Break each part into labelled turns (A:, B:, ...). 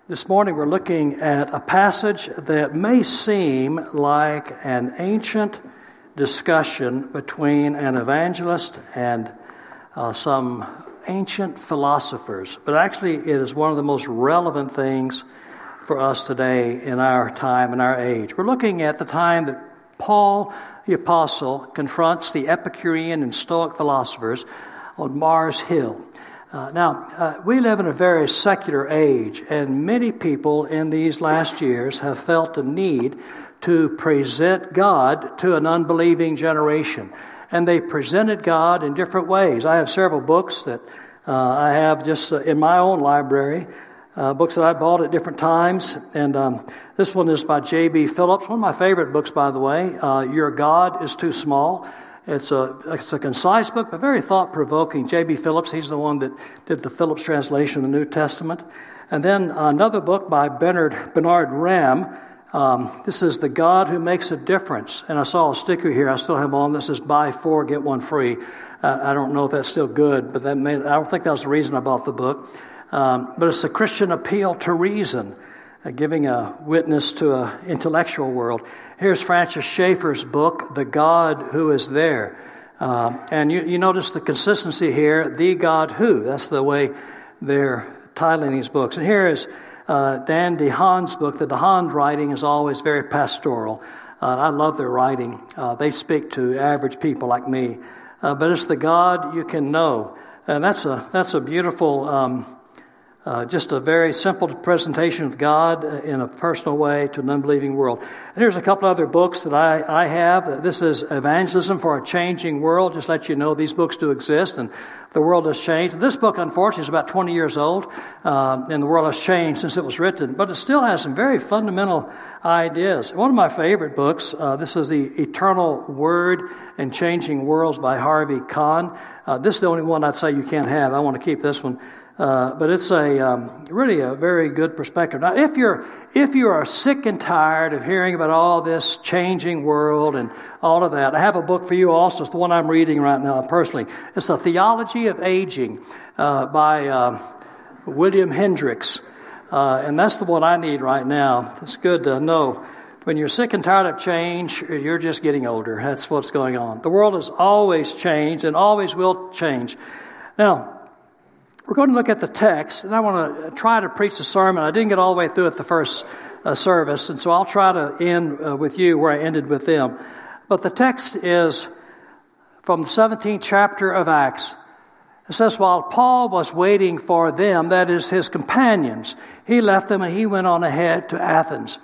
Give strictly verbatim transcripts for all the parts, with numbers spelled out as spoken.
A: This morning we're looking at a passage that may seem like an ancient discussion between an evangelist and uh, some ancient philosophers, but actually it is one of the most relevant things for us today in our time and our age. We're looking at the time that Paul the Apostle confronts the Epicurean and Stoic philosophers on Mars Hill. Uh, now, uh, we live in a very secular age, and many people in these last years have felt the need to present God to an unbelieving generation. And they presented God in different ways. I have several books that uh, I have just uh, in my own library, uh, books that I bought at different times. And um, this one is by J B Phillips, one of my favorite books, by the way. Uh, Your God is Too Small. It's a it's a concise book, but very thought-provoking. J B Phillips, he's the one that did the Phillips translation of the New Testament. And then another book by Bernard Bernard Ramm. Um, this is The God Who Makes a Difference. And I saw a sticker here I still have on that says buy four, get one free. Uh, I don't know if that's still good, but that may, I don't think that was the reason I bought the book. Um, but it's a Christian appeal to reason, uh, giving a witness to an intellectual world. Here's Francis Schaeffer's book, The God Who Is There. Uh, and you, you notice the consistency here, The God Who. That's the way they're titling these books. And here is uh, Dan DeHaan's book. The DeHaan writing is always very pastoral. Uh, I love their writing. Uh, they speak to average people like me. Uh, but it's the God you can know. And that's a, that's a beautiful... Um, Uh, just a very simple presentation of God in a personal way to an unbelieving world. And here's a couple other books that I, I have. This is Evangelism for a Changing World. Just let you know these books do exist and the world has changed. This book, unfortunately, is about twenty years old, uh, and the world has changed since it was written, but it still has some very fundamental ideas. One of my favorite books, uh, this is The Eternal Word and Changing Worlds by Harvey Kahn. Uh, this is the only one I'd say you can't have. I want to keep this one. Uh, but it's a um, really a very good perspective. Now, if you're if you are sick and tired of hearing about all this changing world and all of that, I have a book for you also. It's the one I'm reading right now personally. It's A Theology of Aging uh, by uh, William Hendricks, uh, and that's the one I need right now. It's good to know. When you're sick and tired of change, you're just getting older. That's what's going on. The world has always changed and always will change. Now, we're going to look at the text, and I want to try to preach the sermon. I didn't get all the way through it the first uh, service, and so I'll try to end uh, with you where I ended with them. But the text is from the seventeenth chapter of Acts. It says, while Paul was waiting for them, that is his companions, he left them and he went on ahead to Athens.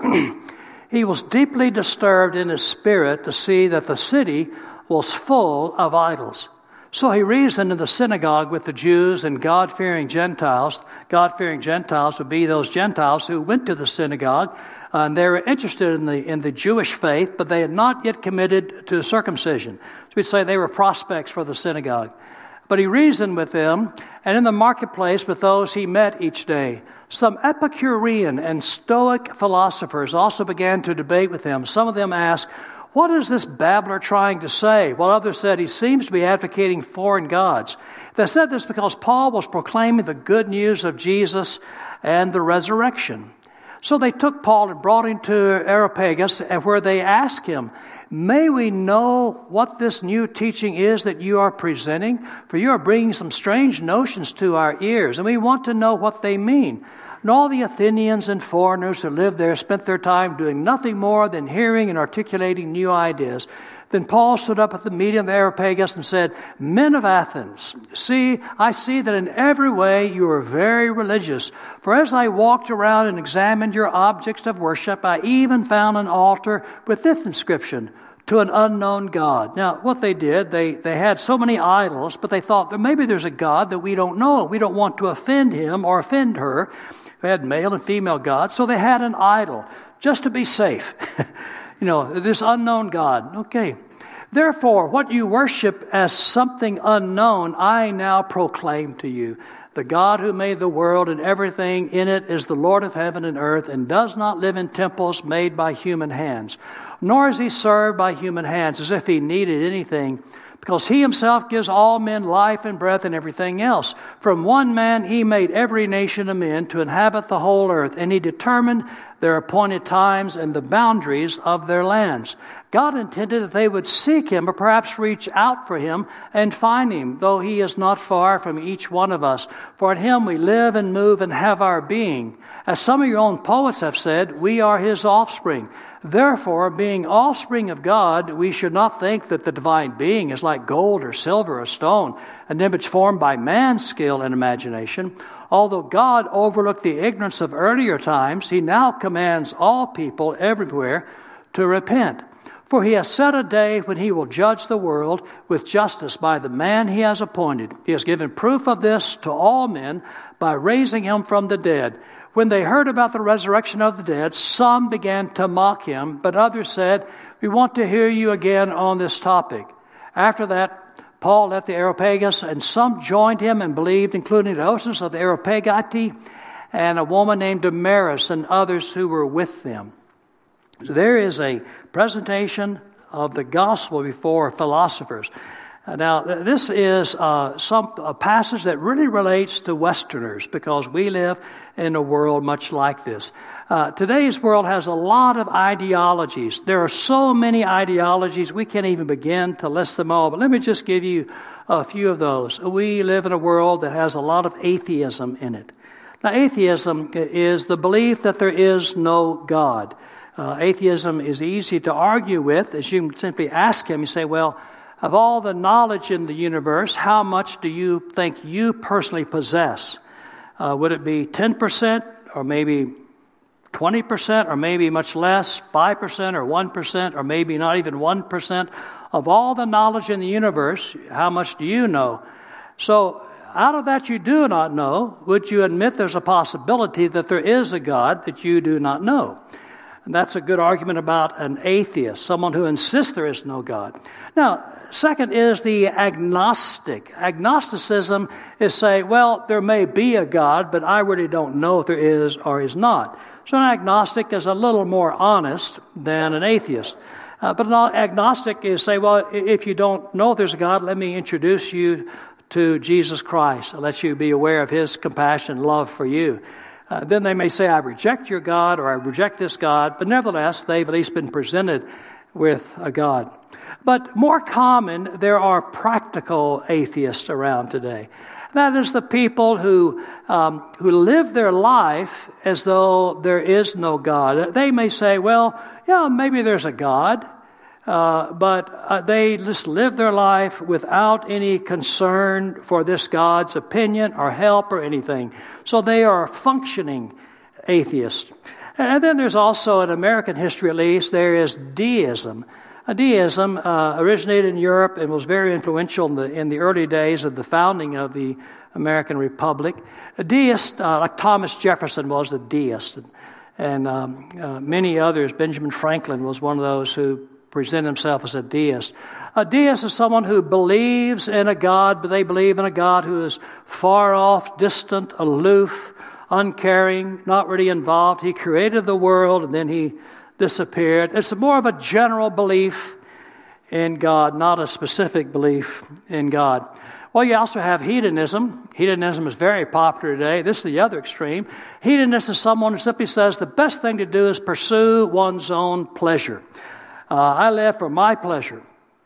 A: He was deeply disturbed in his spirit to see that the city was full of idols. So he reasoned in the synagogue with the Jews and God-fearing Gentiles. God-fearing Gentiles would be those Gentiles who went to the synagogue, uh, and they were interested in the in the Jewish faith, but they had not yet committed to circumcision. So we'd say they were prospects for the synagogue. But he reasoned with them, and in the marketplace with those he met each day. Some Epicurean and Stoic philosophers also began to debate with him. Some of them asked, what is this babbler trying to say? While others said he seems to be advocating foreign gods. They said this because Paul was proclaiming the good news of Jesus and the resurrection. So they took Paul and brought him to Areopagus, where they asked him, may we know what this new teaching is that you are presenting? For you are bringing some strange notions to our ears, and we want to know what they mean. And all the Athenians and foreigners who lived there spent their time doing nothing more than hearing and articulating new ideas. Then Paul stood up at the meeting of the Areopagus and said, men of Athens, see, I see that in every way you are very religious. For as I walked around and examined your objects of worship, I even found an altar with this inscription, to an unknown God. Now, what they did, they, they had so many idols, but they thought that maybe there's a God that we don't know. We don't want to offend him or offend her. They had male and female gods, so they had an idol, just to be safe. You know, this unknown God. Okay. Therefore, what you worship as something unknown, I now proclaim to you. The God who made the world and everything in it is the Lord of heaven and earth, and does not live in temples made by human hands. Nor is he served by human hands as if he needed anything, because he himself gives all men life and breath and everything else. From one man he made every nation of men to inhabit the whole earth, and he determined their appointed times and the boundaries of their lands. God intended that they would seek him, or perhaps reach out for him and find him, though he is not far from each one of us. For in him we live and move and have our being. As some of your own poets have said, we are his offspring. Therefore, being offspring of God, we should not think that the divine being is like gold or silver or stone, an image formed by man's skill and imagination. Although God overlooked the ignorance of earlier times, he now commands all people everywhere to repent. For he has set a day when he will judge the world with justice by the man he has appointed. He has given proof of this to all men by raising him from the dead. When they heard about the resurrection of the dead, some began to mock him, but others said, we want to hear you again on this topic. After that, Paul left the Areopagus, and some joined him and believed, including Dionysius of the Areopagite, and a woman named Damaris, and others who were with them. So there is a presentation of the gospel before philosophers. Now, this is uh, some a passage that really relates to Westerners, because we live in a world much like this. Uh, today's world has a lot of ideologies. There are so many ideologies, we can't even begin to list them all. But let me just give you a few of those. We live in a world that has a lot of atheism in it. Now, atheism is the belief that there is no God. Uh, atheism is easy to argue with, as you can simply ask him. You say, well, of all the knowledge in the universe, how much do you think you personally possess? Uh, would it be ten percent, or maybe twenty percent, or maybe much less, five percent or one percent, or maybe not even one percent? Of all the knowledge in the universe, how much do you know? So, out of that you do not know, would you admit there's a possibility that there is a God that you do not know? And that's a good argument about an atheist, someone who insists there is no God. Now, second is the agnostic. Agnosticism is say, well, there may be a God, but I really don't know if there is or is not. So an agnostic is a little more honest than an atheist. Uh, but an agnostic is say, well, if you don't know if there's a God, let me introduce you to Jesus Christ. I'll let you be aware of his compassion and love for you. Uh, then they may say, I reject your God, or I reject this God, but nevertheless, they've at least been presented with a God. But more common, there are practical atheists around today. That is the people who um, who live their life as though there is no God. They may say, well, yeah, maybe there's a God, uh, but uh, they just live their life without any concern for this God's opinion or help or anything. So they are functioning atheists. And then there's also, in American history at least, there is deism. Uh, deism uh, originated in Europe and was very influential in the, in the early days of the founding of the American Republic. A deist, uh, like Thomas Jefferson was a deist, and, and um, uh, many others. Benjamin Franklin was one of those who presented himself as a deist. A deist is someone who believes in a God, but they believe in a God who is far off, distant, aloof, uncaring, not really involved. He created the world and then he disappeared. It's more of a general belief in God, not a specific belief in God. Well, you also have hedonism. Hedonism is very popular today. This is the other extreme. Hedonist is someone who simply says the best thing to do is pursue one's own pleasure. Uh, I live for my pleasure.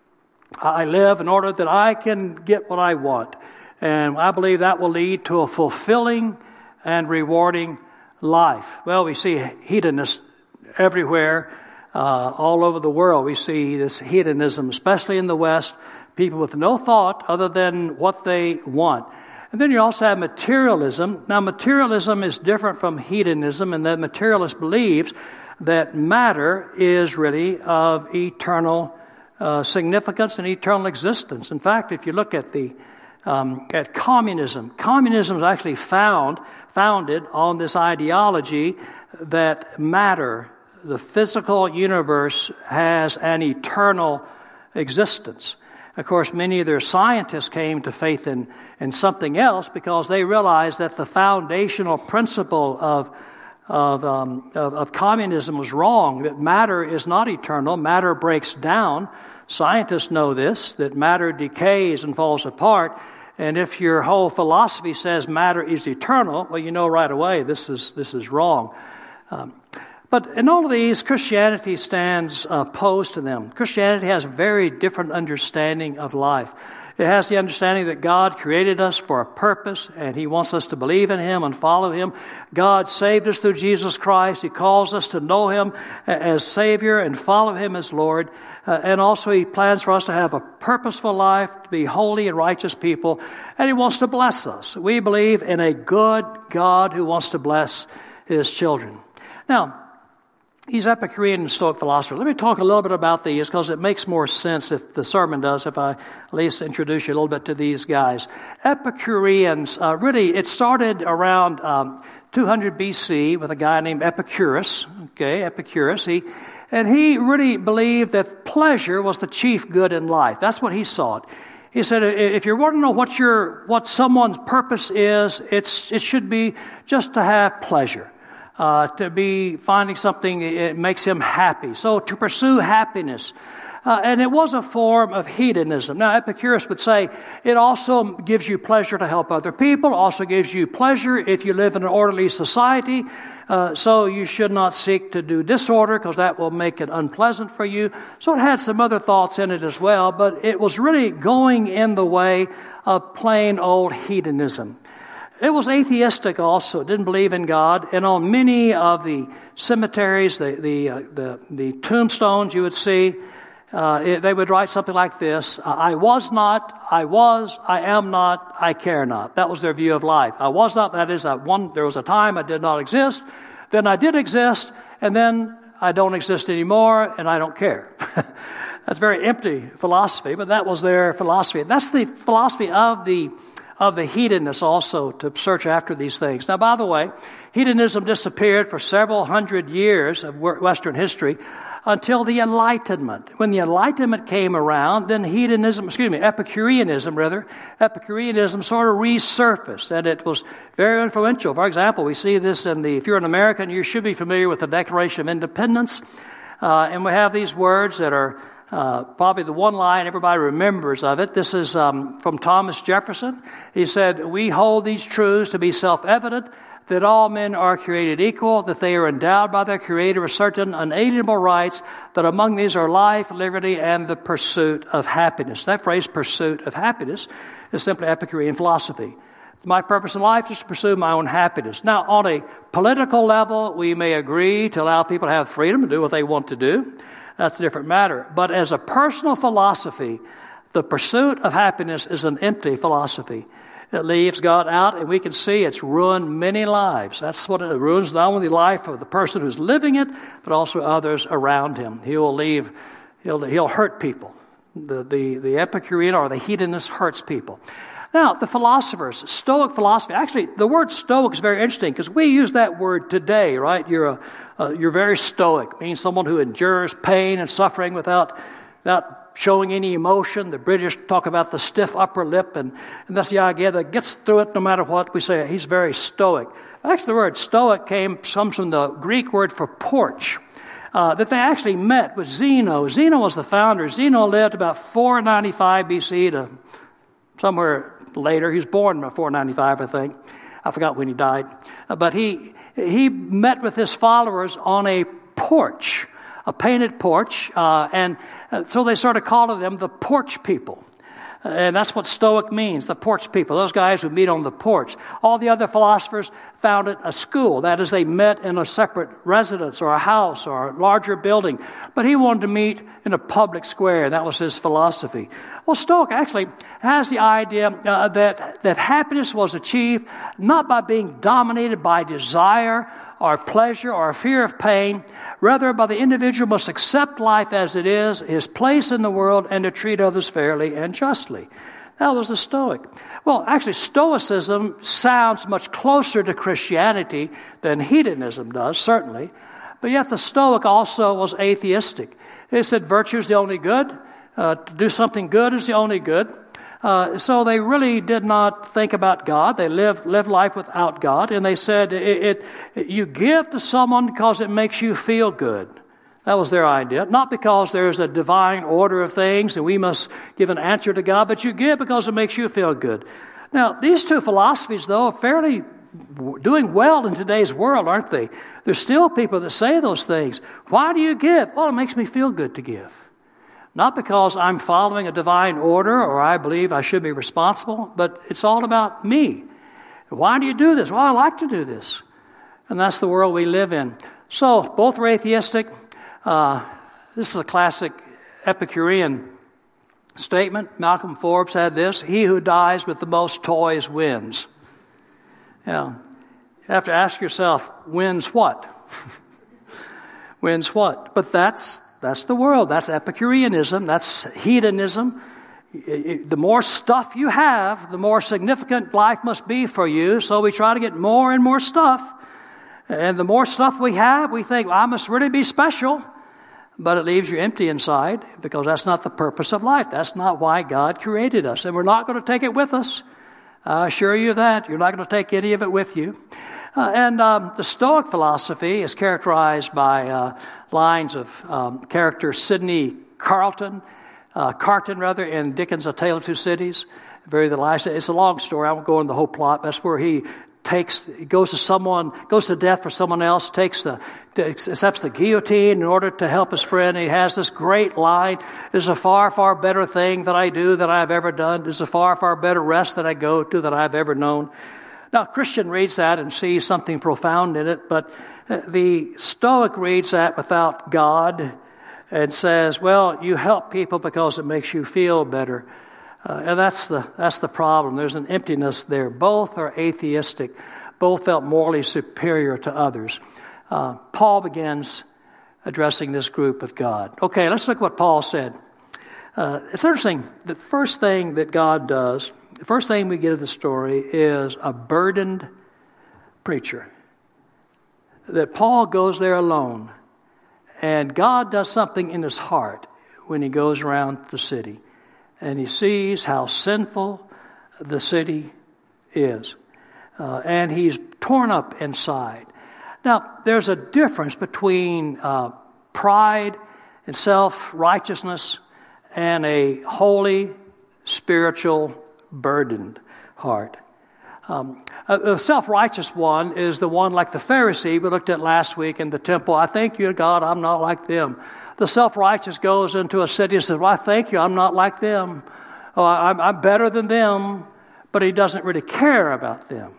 A: I live in order that I can get what I want. And I believe that will lead to a fulfilling and rewarding life. Well, we see hedonists everywhere, uh, all over the world. We see this hedonism, especially in the West, people with no thought other than what they want. And then you also have materialism. Now, materialism is different from hedonism in that materialist believes that matter is really of eternal uh, significance and eternal existence. In fact, if you look at the um, at communism, communism is actually found founded on this ideology that matter, the physical universe, has an eternal existence. Of course, many of their scientists came to faith in, in something else because they realized that the foundational principle of of, um, of, of communism was wrong, that matter is not eternal. Matter breaks down. Scientists know this, that matter decays and falls apart. And if your whole philosophy says matter is eternal, well, you know right away this is this is wrong. Um, but in all of these, Christianity stands opposed to them. Christianity has a very different understanding of life. It has the understanding that God created us for a purpose, and He wants us to believe in Him and follow Him. God saved us through Jesus Christ. He calls us to know Him as Savior and follow Him as Lord. Uh, and also He plans for us to have a purposeful life, to be holy and righteous people, and He wants to bless us. We believe in a good God who wants to bless His children. Now, these Epicurean and Stoic philosophers. Let me talk a little bit about these because it makes more sense if the sermon does, if I at least introduce you a little bit to these guys. Epicureans, uh, really, it started around um, two hundred B C with a guy named Epicurus. Okay, Epicurus. He, and he really believed that pleasure was the chief good in life. That's what he sought. He said, if you want to know what your what someone's purpose is, it's it should be just to have pleasure. Uh, to be finding something that makes him happy. So to pursue happiness. Uh, and it was a form of hedonism. Now, Epicurus would say it also gives you pleasure to help other people, also gives you pleasure if you live in an orderly society. Uh, so you should not seek to do disorder because that will make it unpleasant for you. So it had some other thoughts in it as well, but it was really going in the way of plain old hedonism. It was atheistic also, didn't believe in God, and on many of the cemeteries, the the uh, the, the tombstones you would see, uh, it, they would write something like this: I was not, I was, I am not, I care not. That was their view of life. I was not, that is, I one, there was a time I did not exist, then I did exist, and then I don't exist anymore, and I don't care. That's very empty philosophy, but that was their philosophy. That's the philosophy of the of the hedonists also, to search after these things. Now, by the way, hedonism disappeared for several hundred years of Western history until the Enlightenment. When the Enlightenment came around, then hedonism, excuse me, Epicureanism rather, Epicureanism sort of resurfaced, and it was very influential. For example, we see this in the, if you're an American, you should be familiar with the Declaration of Independence, uh, and we have these words that are Uh, probably the one line everybody remembers of it. This is um, from Thomas Jefferson. He said, "We hold these truths to be self-evident, that all men are created equal, that they are endowed by their Creator with certain unalienable rights, that among these are life, liberty, and the pursuit of happiness." That phrase, pursuit of happiness, is simply Epicurean philosophy. My purpose in life is to pursue my own happiness. Now, on a political level, we may agree to allow people to have freedom to do what they want to do. That's a different matter. But as a personal philosophy, the pursuit of happiness is an empty philosophy. It leaves God out, and we can see it's ruined many lives. That's what it ruins, not only the life of the person who's living it, but also others around him. He will leave, he'll, he'll hurt people. The, the, the Epicurean or the hedonist hurts people. Now, the philosophers, Stoic philosophy, actually, the word Stoic is very interesting because we use that word today, right? You're a, uh, you're very stoic, means someone who endures pain and suffering without, without showing any emotion. The British talk about the stiff upper lip, and, and that's the idea that gets through it no matter what. We say he's very stoic. Actually, the word Stoic came, comes from the Greek word for porch. Uh, that they actually met with Zeno. Zeno was the founder. Zeno lived about four ninety-five B C to somewhere later. He was born in four ninety-five, I think. I forgot when he died. Uh, but he he met with his followers on a porch, a painted porch, uh, and uh, so they started calling them the porch people. And that's what Stoic means, the porch people, those guys who meet on the porch. All the other philosophers founded a school. That is, they met in a separate residence or a house or a larger building. But he wanted to meet in a public square. That was his philosophy. Well, Stoic actually has the idea uh, that, that happiness was achieved not by being dominated by desire or pleasure or fear of pain. Rather, by the individual must accept life as it is, his place in the world, and to treat others fairly and justly. That was the Stoic. Well, actually, Stoicism sounds much closer to Christianity than hedonism does, certainly. But yet the Stoic also was atheistic. They said virtue is the only good. Uh, to do something good is the only good. Uh, so they really did not think about God. They lived, lived life without God. And they said, it, it, you give to someone because it makes you feel good. That was their idea. Not because there's a divine order of things and we must give an answer to God, but you give because it makes you feel good. Now, these two philosophies, though, are fairly doing well in today's world, aren't they? There's still people that say those things. Why do you give? Well, it makes me feel good to give. Not because I'm following a divine order or I believe I should be responsible, but it's all about me. Why do you do this? Well, I like to do this. And that's the world we live in. So, both are atheistic. Uh, this is a classic Epicurean statement. Malcolm Forbes had this: he who dies with the most toys wins. Yeah. You have to ask yourself, wins what? Wins what? But that's That's the world. That's Epicureanism. That's hedonism. The more stuff you have, the more significant life must be for you. So we try to get more and more stuff. And the more stuff we have, we think, well, I must really be special. But it leaves you empty inside, because that's not the purpose of life. That's not why God created us. And we're not going to take it with us. I assure you that. You're not going to take any of it with you. Uh, and um, the Stoic philosophy is characterized by uh, lines of um, character Sidney Carleton, uh, Carton rather, in Dickens' A Tale of Two Cities. Very the last. It's a long story. I won't go into the whole plot. That's where he takes, he goes to someone, goes to death for someone else, takes the, accepts the guillotine in order to help his friend. He has this great line: "It is a far, far better thing that I do than I have ever done. It is a far, far better rest that I go to than I have ever known." Now, a Christian reads that and sees something profound in it, but the Stoic reads that without God and says, well, you help people because it makes you feel better. Uh, and that's the that's the problem. There's an emptiness there. Both are atheistic. Both felt morally superior to others. Uh, Paul begins addressing this group of God. Okay, let's look at what Paul said. Uh, it's interesting. The first thing that God does, the first thing we get of the story is a burdened preacher. That Paul goes there alone, and God does something in his heart when he goes around the city. And he sees how sinful the city is. Uh, and he's torn up inside. Now, there's a difference between uh, pride and self-righteousness and a holy, spiritual, burdened heart. Um, a, a self-righteous one is the one like the Pharisee we looked at last week in the temple. I thank you, God, I'm not like them. The self-righteous goes into a city and says, well, I thank you, I'm not like them. Oh, I'm, I'm better than them, but he doesn't really care about them.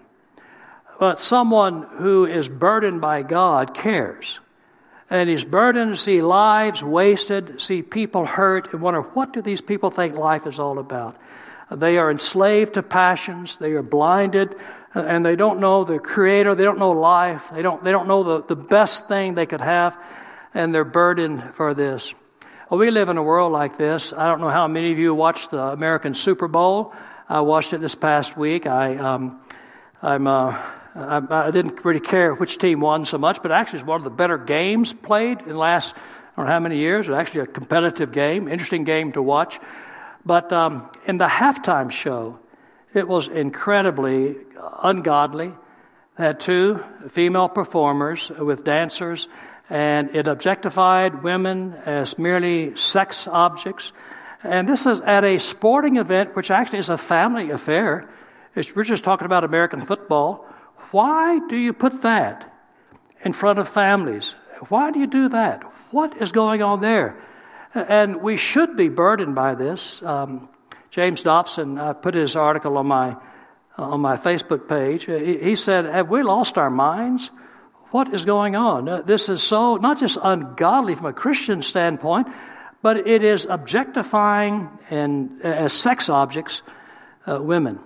A: But someone who is burdened by God cares. And he's burdened to see lives wasted, see people hurt, and wonder, what do these people think life is all about? They are enslaved to passions. They are blinded, and they don't know the Creator. They don't know life. They don't. They don't know the, the best thing they could have, and they're burdened for this. Well, we live in a world like this. I don't know how many of you watched the American Super Bowl. I watched it this past week. I, um, I'm. Uh, I, I didn't really care which team won so much, but actually it's one of the better games played in the last, I don't know how many years. It was actually a competitive game, interesting game to watch. But um, in the halftime show, it was incredibly ungodly. It had two female performers with dancers, and it objectified women as merely sex objects. And this is at a sporting event, which actually is a family affair. It's, we're just talking about American football. Why do you put that in front of families? Why do you do that? What is going on there? And we should be burdened by this. Um, James Dobson uh, put his article on my uh, on my Facebook page. He, he said, have we lost our minds? What is going on? Uh, this is so not just ungodly from a Christian standpoint, but it is objectifying and uh, as sex objects uh, women.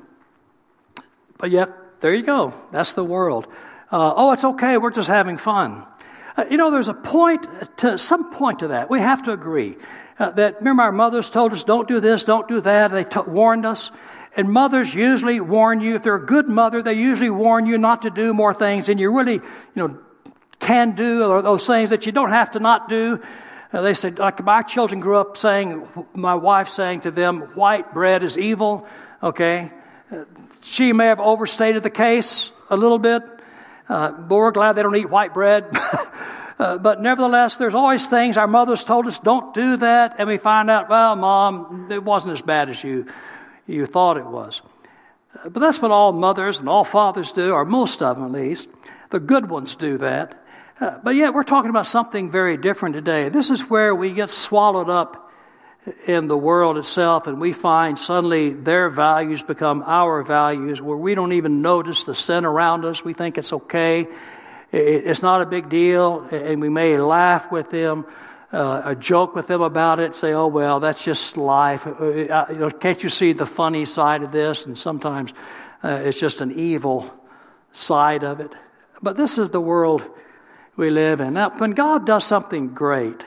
A: But yet, there you go. That's the world. Uh, oh, it's okay. We're just having fun. Uh, you know, there's a point to some point to that. We have to agree uh, that. Remember, our mothers told us, "Don't do this, don't do that." They t- warned us, and mothers usually warn you. If they're a good mother, they usually warn you not to do more things than you really, you know, can do, or those things that you don't have to not do. Uh, they said, like my children grew up saying, my wife saying to them, white bread is evil. Okay. Uh, she may have overstated the case a little bit, uh, but we're glad they don't eat white bread. uh, but nevertheless, there's always things our mothers told us, don't do that. And we find out, well, Mom, it wasn't as bad as you, you thought it was. Uh, but that's what all mothers and all fathers do, or most of them at least. The good ones do that. Uh, but yet we're talking about something very different today. This is where we get swallowed up in the world itself, and we find suddenly their values become our values, where we don't even notice the sin around us. We think it's okay. It's not a big deal, and we may laugh with them, uh, or joke with them about it, say, oh, well, that's just life. Uh, you know, can't you see the funny side of this? And sometimes uh, it's just an evil side of it. But this is the world we live in. Now, when God does something great,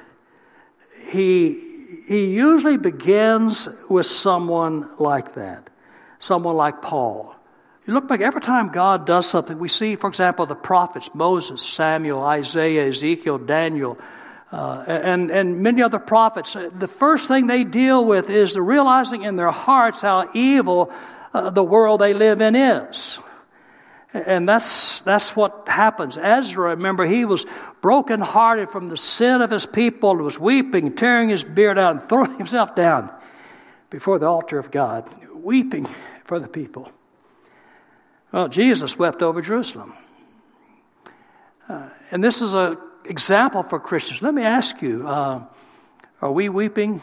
A: He He usually begins with someone like that, someone like Paul. You look back, every time God does something, we see, for example, the prophets, Moses, Samuel, Isaiah, Ezekiel, Daniel, uh, and, and many other prophets. The first thing they deal with is the realizing in their hearts how evil uh, the world they live in is. And that's that's what happens. Ezra, remember, he was brokenhearted from the sin of his people, was weeping, tearing his beard out, and throwing himself down before the altar of God, weeping for the people. Well, Jesus wept over Jerusalem. Uh, and this is an example for Christians. Let me ask you, uh, are we weeping?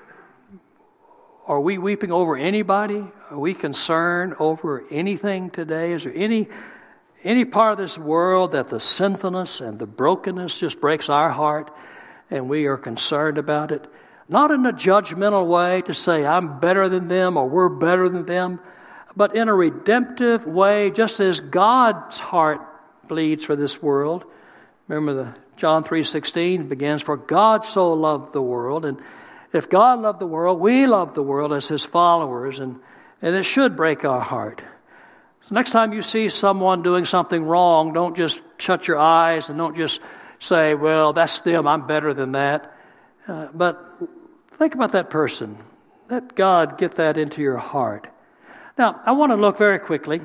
A: Are we weeping over anybody? Are we concerned over anything today? Is there any any part of this world that the sinfulness and the brokenness just breaks our heart and we are concerned about it? Not in a judgmental way to say I'm better than them or we're better than them, but in a redemptive way, just as God's heart bleeds for this world. Remember, the John three sixteen begins, for God so loved the world. And if God loved the world, we love the world as His followers, and, and it should break our heart. So next time you see someone doing something wrong, don't just shut your eyes and don't just say, well, that's them, I'm better than that. Uh, but think about that person. Let God get that into your heart. Now, I want to look very quickly.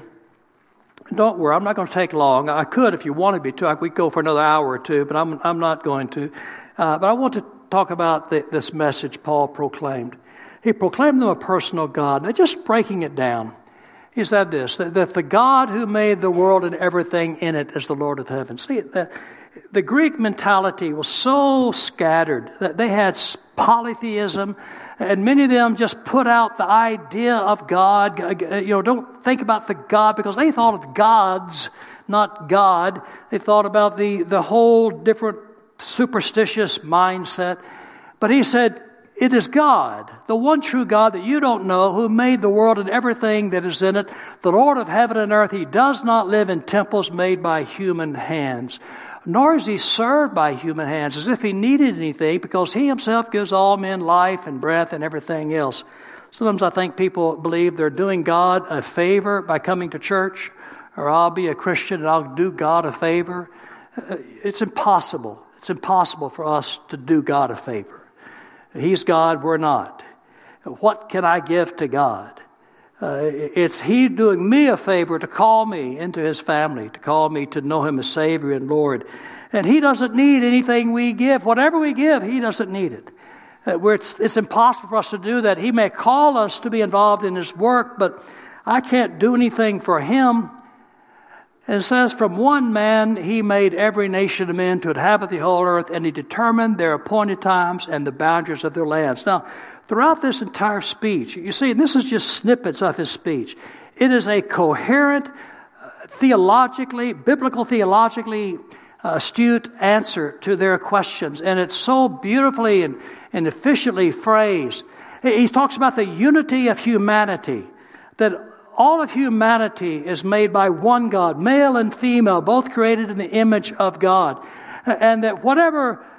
A: Don't worry, I'm not going to take long. I could if you wanted me to. I could go for another hour or two, but I'm, I'm not going to. Uh, but I want to talk about the, this message Paul proclaimed. He proclaimed them a personal God. Now, just breaking it down, he said this, that, that the God who made the world and everything in it is the Lord of heaven. See, the, the Greek mentality was so scattered that they had polytheism, and many of them just put out the idea of God. You know, don't think about the God, because they thought of gods, not God. They thought about the, the whole different superstitious mindset. But he said, it is God, the one true God that you don't know, who made the world and everything that is in it, the Lord of heaven and earth. He does not live in temples made by human hands, nor is He served by human hands as if He needed anything, because He Himself gives all men life and breath and everything else. Sometimes I think people believe they're doing God a favor by coming to church, or I'll be a Christian and I'll do God a favor. It's impossible. It's impossible for us to do God a favor. He's God, we're not. What can I give to God? Uh, it's He doing me a favor to call me into His family, to call me to know Him as Savior and Lord. And He doesn't need anything we give. Whatever we give, He doesn't need it. Uh, where it's, it's impossible for us to do that. He may call us to be involved in His work, but I can't do anything for Him. And it says, from one man He made every nation of men to inhabit the whole earth, and He determined their appointed times and the boundaries of their lands. Now, throughout this entire speech, you see, and this is just snippets of His speech, it is a coherent, uh, theologically, biblical theologically uh, astute answer to their questions. And it's so beautifully and, and efficiently phrased. He talks about the unity of humanity, that all of humanity is made by one God, male and female, both created in the image of God. And that whatever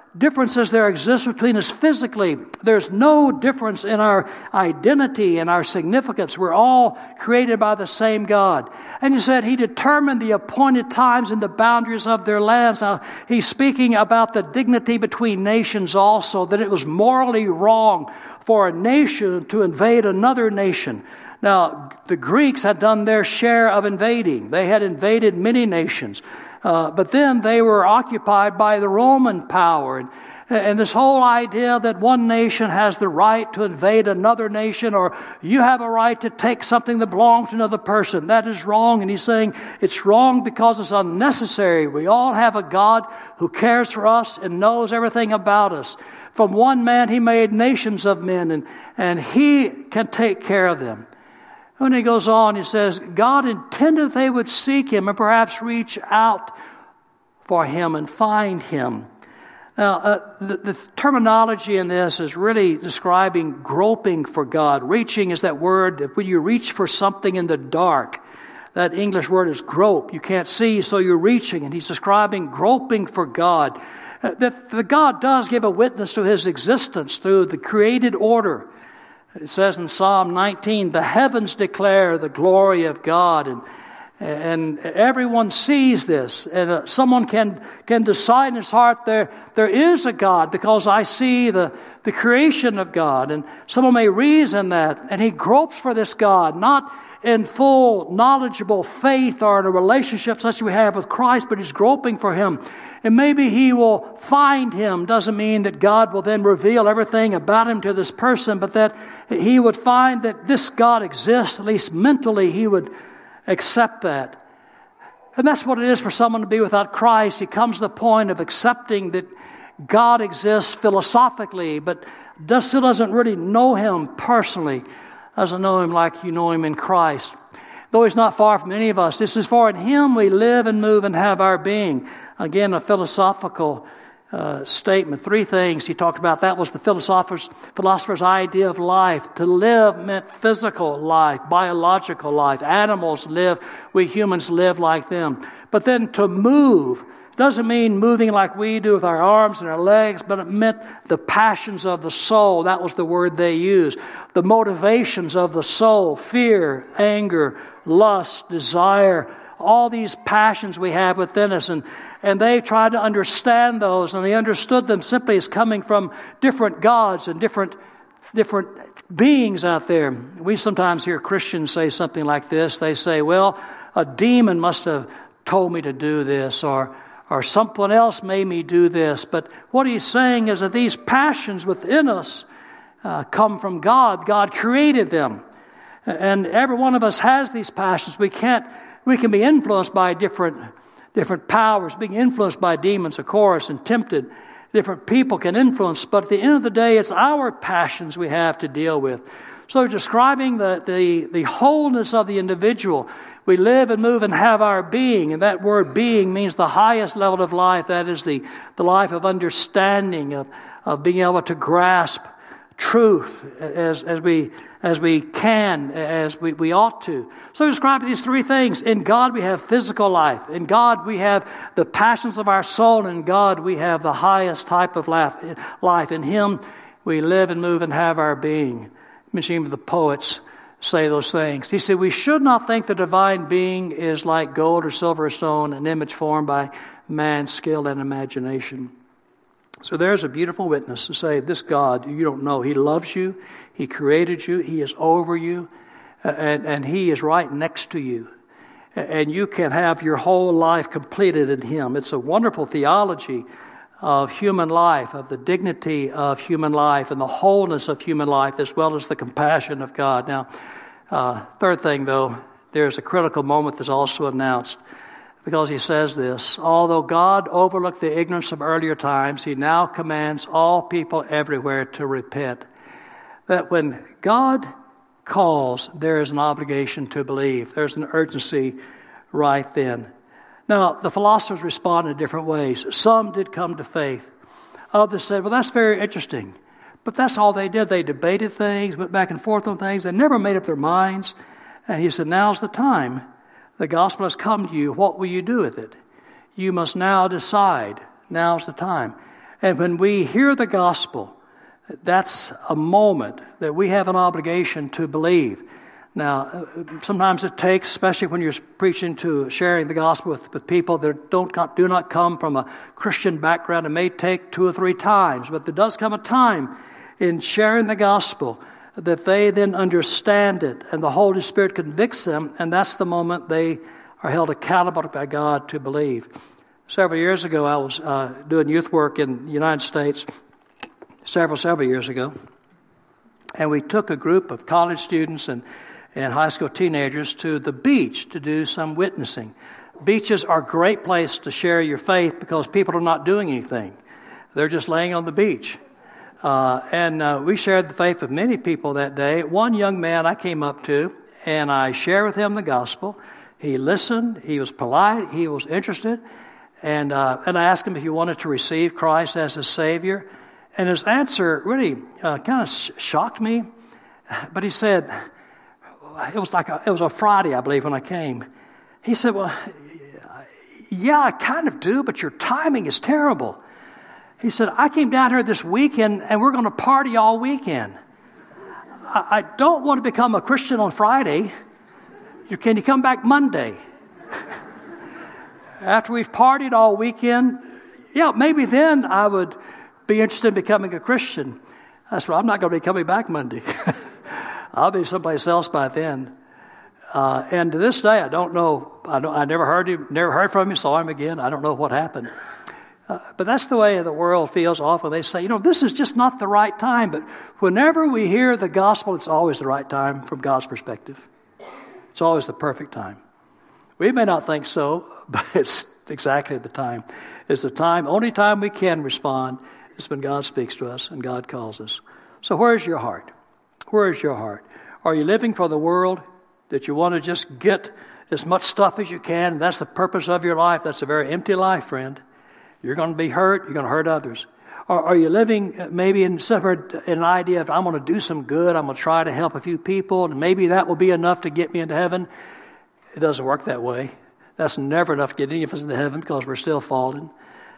A: differences there exist between us physically, there's no difference in our identity and our significance. We're all created by the same God. And he said he determined the appointed times and the boundaries of their lands. Now, he's speaking about the dignity between nations also, that it was morally wrong for a nation to invade another nation. Now, the Greeks had done their share of invading. They had invaded many nations. Uh, but then they were occupied by the Roman power. And, and this whole idea that one nation has the right to invade another nation, or you have a right to take something that belongs to another person, that is wrong. And he's saying it's wrong because it's unnecessary. We all have a God who cares for us and knows everything about us. From one man, he made nations of men, and, and he can take care of them. When he goes on, he says, God intended they would seek him and perhaps reach out for him and find him. Now, uh, the, the terminology in this is really describing groping for God. Reaching is that word that when you reach for something in the dark, that English word is grope. You can't see, so you're reaching. And he's describing groping for God. Uh, that the God does give a witness to his existence through the created order. It says in Psalm nineteen, the heavens declare the glory of God, and and everyone sees this. And uh, someone can can decide in his heart there there is a God because I see the the creation of God. And someone may reason that, and he gropes for this God, not in full knowledgeable faith or in a relationship such as we have with Christ, but he's groping for him. And maybe he will find him. Doesn't mean that God will then reveal everything about him to this person, but that he would find that this God exists, at least mentally he would accept that. And that's what it is for someone to be without Christ. He comes to the point of accepting that God exists philosophically, but does, still doesn't really know him personally. Doesn't know him like you know him in Christ. Though he's not far from any of us. This is for in him we live and move and have our being. Again, a philosophical uh, statement. Three things he talked about. That was the philosopher's, philosopher's idea of life. To live meant physical life, biological life. Animals live, we humans live like them. But then to move doesn't mean moving like we do with our arms and our legs, but it meant the passions of the soul. That was the word they used. The motivations of the soul, fear, anger, lust, desire, all these passions we have within us. And, and they tried to understand those, and they understood them simply as coming from different gods and different, different beings out there. We sometimes hear Christians say something like this. They say, well, a demon must have told me to do this, or or someone else made me do this. But what he's saying is that these passions within us uh, come from God. God created them. And every one of us has these passions. We can't, we can be influenced by different, different powers, being influenced by demons, of course, and tempted. Different people can influence, but at the end of the day, it's our passions we have to deal with. So describing the, the, the wholeness of the individual. We live and move and have our being. And that word being means the highest level of life. That is the, the life of understanding, of, of being able to grasp truth as, as we as we can, as we, we ought to. So describe these three things. In God we have physical life. In God we have the passions of our soul. In God we have the highest type of life. In Him we live and move and have our being. Many of the poets say those things. He said, we should not think the divine being is like gold or silver or stone, an image formed by man's skill and imagination. So there's a beautiful witness to say, this God, you don't know. He loves you. He created you. He is over you. And, and He is right next to you. And you can have your whole life completed in Him. It's a wonderful theology of human life, of the dignity of human life and the wholeness of human life, as well as the compassion of God. Now, uh, third thing, though, there's a critical moment that's also announced, because He says this: although God overlooked the ignorance of earlier times, He now commands all people everywhere to repent. That when God calls, there is an obligation to believe. There's an urgency right then. Now, the philosophers respond in different ways. Some did come to faith. Others said, well, that's very interesting. But that's all they did. They debated things, went back and forth on things. They never made up their minds. And He said, now's the time. The gospel has come to you. What will you do with it? You must now decide. Now's the time. And when we hear the gospel, that's a moment that we have an obligation to believe. Now, sometimes it takes, especially when you're preaching to sharing the gospel with, with people that don't do not come from a Christian background, it may take two or three times. But there does come a time in sharing the gospel that they then understand it and the Holy Spirit convicts them, and that's the moment they are held accountable by God to believe. Several years ago, I was uh, doing youth work in the United States, several, several years ago, and we took a group of college students and and high school teenagers to the beach to do some witnessing. Beaches are a great place to share your faith because people are not doing anything. They're just laying on the beach. Uh, and uh, we shared the faith with many people that day. One young man I came up to, and I shared with him the gospel. He listened. He was polite. He was interested. And uh, and I asked him if he wanted to receive Christ as his Savior. And his answer really uh, kind of sh- shocked me. But he said, it was like a, it was a Friday, I believe, when I came. He said, well, yeah, I kind of do, but your timing is terrible. He said, I came down here this weekend, and we're going to party all weekend. I, I don't want to become a Christian on Friday. Can you come back Monday? After we've partied all weekend, yeah, maybe then I would be interested in becoming a Christian. I said, well, I'm not going to be coming back Monday. I'll be someplace else by then. Uh, and to this day, I don't know. I, don't, I never heard him, never heard from him, saw him again. I don't know what happened. Uh, but that's the way the world feels often. They say, you know, this is just not the right time. But whenever we hear the gospel, it's always the right time from God's perspective. It's always the perfect time. We may not think so, but it's exactly the time. It's the time, only time we can respond is when God speaks to us and God calls us. So where's your heart? Where is your heart? Are you living for the world, that you want to just get as much stuff as you can, and that's the purpose of your life? That's a very empty life, friend. You're going to be hurt. You're going to hurt others. Or are you living maybe in, in an idea of, I'm going to do some good, I'm going to try to help a few people, and maybe that will be enough to get me into heaven? It doesn't work that way. That's never enough to get any of us into heaven because we're still fallen.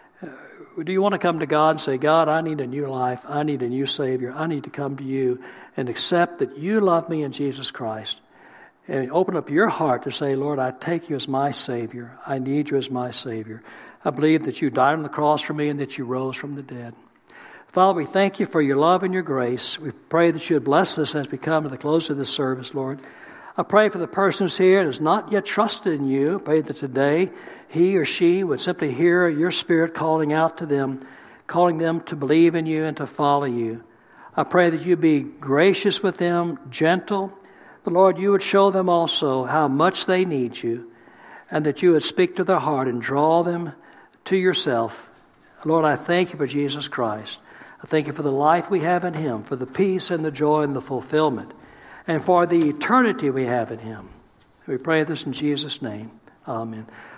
A: Do you want to come to God and say, God, I need a new life. I need a new Savior. I need to come to you and accept that you love me in Jesus Christ. And open up your heart to say, Lord, I take you as my Savior. I need you as my Savior. I believe that you died on the cross for me and that you rose from the dead. Father, we thank you for your love and your grace. We pray that you would bless us as we come to the close of this service, Lord. I pray for the person who's here that has not yet trusted in you. I pray that today he or she would simply hear your Spirit calling out to them, calling them to believe in you and to follow you. I pray that you be gracious with them, gentle. But Lord, you would show them also how much they need you, and that you would speak to their heart and draw them to yourself. Lord, I thank you for Jesus Christ. I thank you for the life we have in him, for the peace and the joy and the fulfillment, and for the eternity we have in him. We pray this in Jesus' name. Amen.